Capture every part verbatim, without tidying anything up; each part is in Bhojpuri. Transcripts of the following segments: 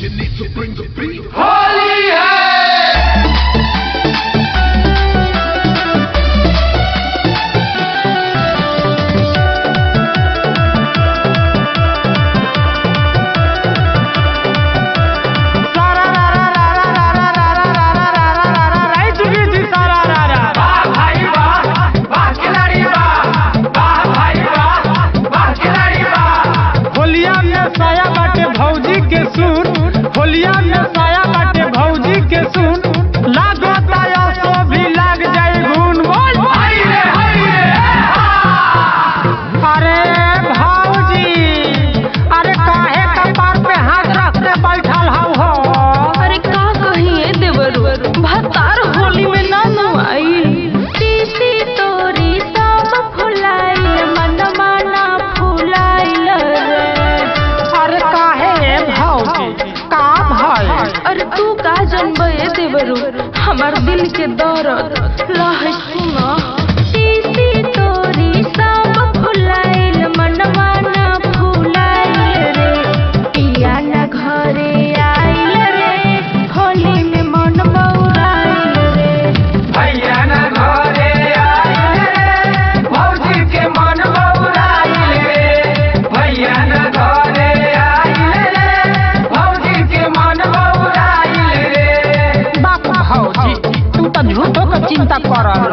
You need to bring the beat. Holi है। होलिया में साया बाटे भौजी के सुन लागता या सो भी लाग जाए घून बोल भाई रे भाई रे। अरे भौजी अरे काहे कपार पे हाथ रख के बैठल हौ हो। अरे का कहिए देवरू भतार होली में ना नुआई तीसी तोरी सब फुलाइल मनवा ना फुलाइल रे। अरे काहे भौजी का भाई। अरे तू का जनबे देवरू हमार दिल के दर्द लह सुना तीसी तोरी सब फुलाइल मनवा ना फुलाइल रे। पिया ना घरे आइल रे होली में मन बौराइल रे। भैया ना घरे आइल रे भौजी के मन बौराइल रे। भैया ना घरे आइल रे भौजी के मन बौराइल रे। बाप भौजी तू तो झूठो के चिंता करल।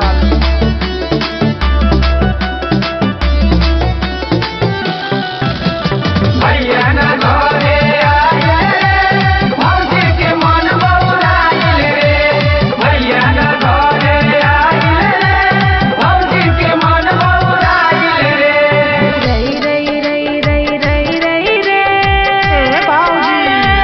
भैया ना घरे आइल रे भौजी के मन बौराइल रे। भैया ना घरे आइल रे भौजी के मन बौराइल रे। रई रई रई रई रई रई रे ए भौजी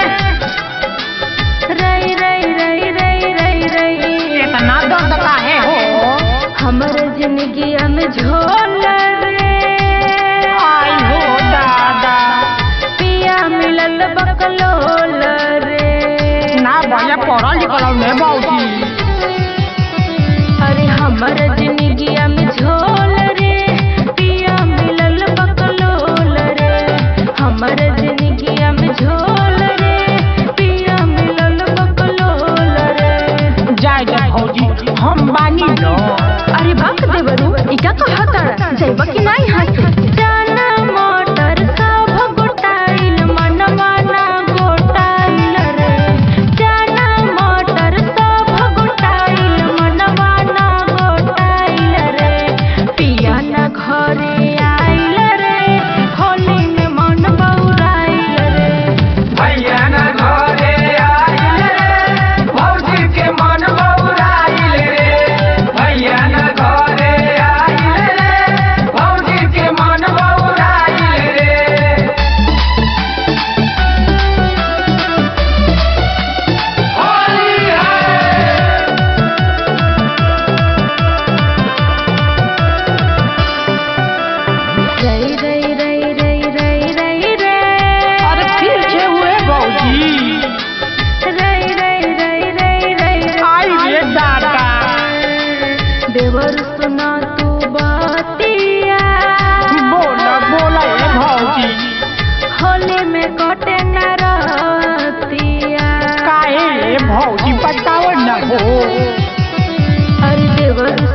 रई रई रई रई रई रई। इतना दर्द काहे हो। हमर जिंदगिया में झोल रे आई हो दादा पिया मिलल बकलोल रे। ना भैया पढ़ल लिखल में भौजी। अरे हमर जिंदगिया में झोल रे पिया मिलल बकलोल रे। हमर जिंदगिया में झोल रे पिया मिलल बकलोल रे। जाए जाए भौजी हम बानी लो। अरे बाप देवरू ई का कहता जइबा कि नहीं हाथ जाना मोटर सब गोटाइल मनवा ना गोटाइल रे। जाना मोटर सब गोटाइल मनवा ना गोटाइल रे। पिया ना घरे आइल रे होली में मन बौराइल रे। भैया ना घरे आइल रे भौजी के मन बौराइल रे। भैया ना घरे आइल रे भौजी के मन बौराइल रे। होली है। रई रई रई रई रई रई रे। अरे फिर जे हुए भौजी। रई रई रई रई रई आई रे दादा देवर सुना तू बातिया बोला बोला ए भौजी। होली में कटे न रहतिया। काहे रे भौजी बताओ न हो। अरे देवर